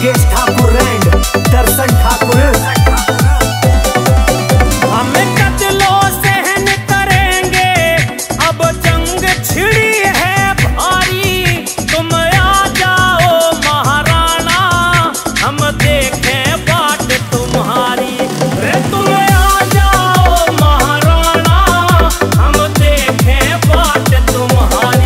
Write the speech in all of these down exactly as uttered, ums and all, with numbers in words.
Brajesh Thakur and Darshan Thakur. हम कत्लो सहन करेंगे, अब जंग छिड़ी है भारी। तुम आ जाओ महाराणा, हम देखें बाट तुम्हारी। रे तुम आ जाओ महाराणा, हम देखें बाट तुम्हारी।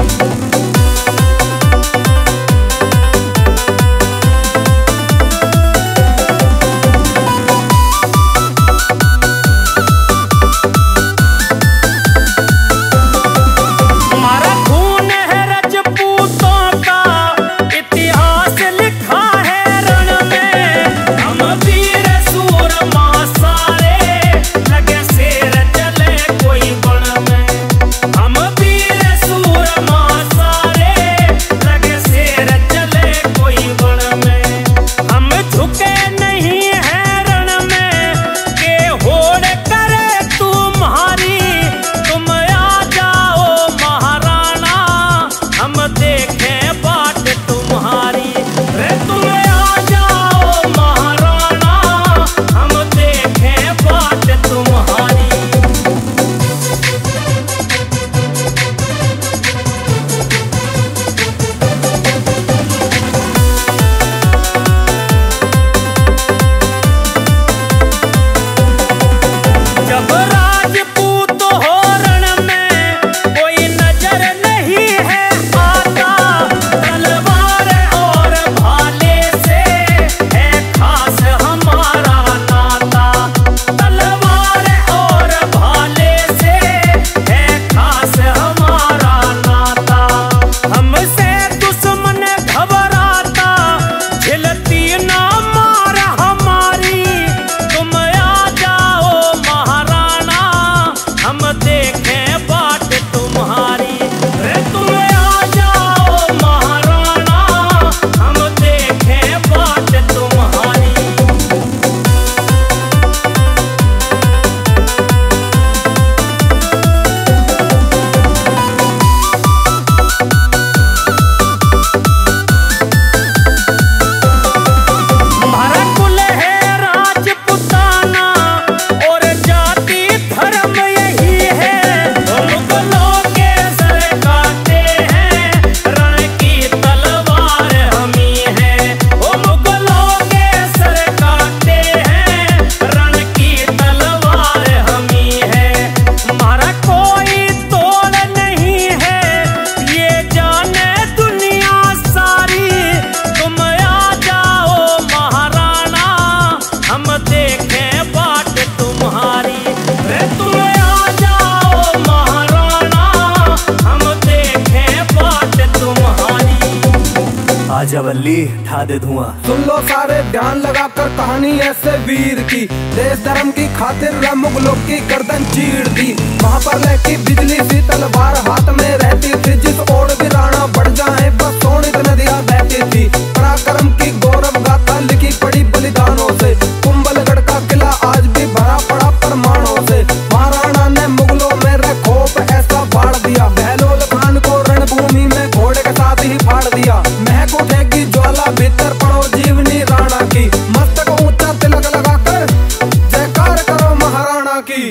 आजा वल्ली ठा दे धुआं। सुन लो सारे ध्यान लगाकर कहानी ऐसे वीर की, देश धर्म की खातिर मुगलों की गर्दन चीर दी। वहाँ पर लहकी बिजली सी तलवार हाथ में रहती थी, जिस ओर भी राणा बढ़ जाए बस सोनित नदियाँ बहती थी। पराक्रम की गौरव गाथा लिखी पड़ी बलिदानों से, कुंभलगढ़ का किला आज भी भरा पड़ा परमाणों से। महाराणा ने मुगलों में रखोप ऐसा बाढ़ दिया, बहलोल खान को रणभूमि में घोड़े के साथ ही फाड़ दिया। महक उठेगी ज्वाला भीतर पड़ो जीवनी राणा की, मस्तक ऊंचा तिलक लगाकर जयकार करो महाराणा की।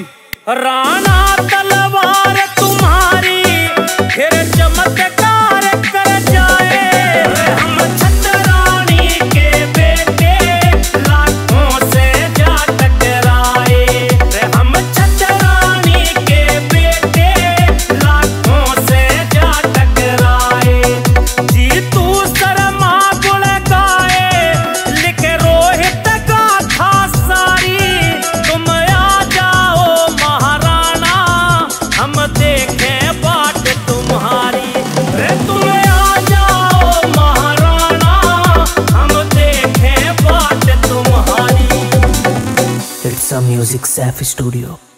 राणा तलवार तुम्हारी फिर चमत्कार कर जाए। हम छतरानी के बेटे लाखों से जा टकराए। हम छतरानी के बेटे लाखों से जा टकराए। जी तू शर्मा गुण गाए, लिख रोहित गाथा सारी। तुम आ जाओ महाराणा, हम देखें बाट तुम्हारी। रे तुम आ जाओ महाराणा, हम देखें बाट तुम्हारी। It's a music Saif studio.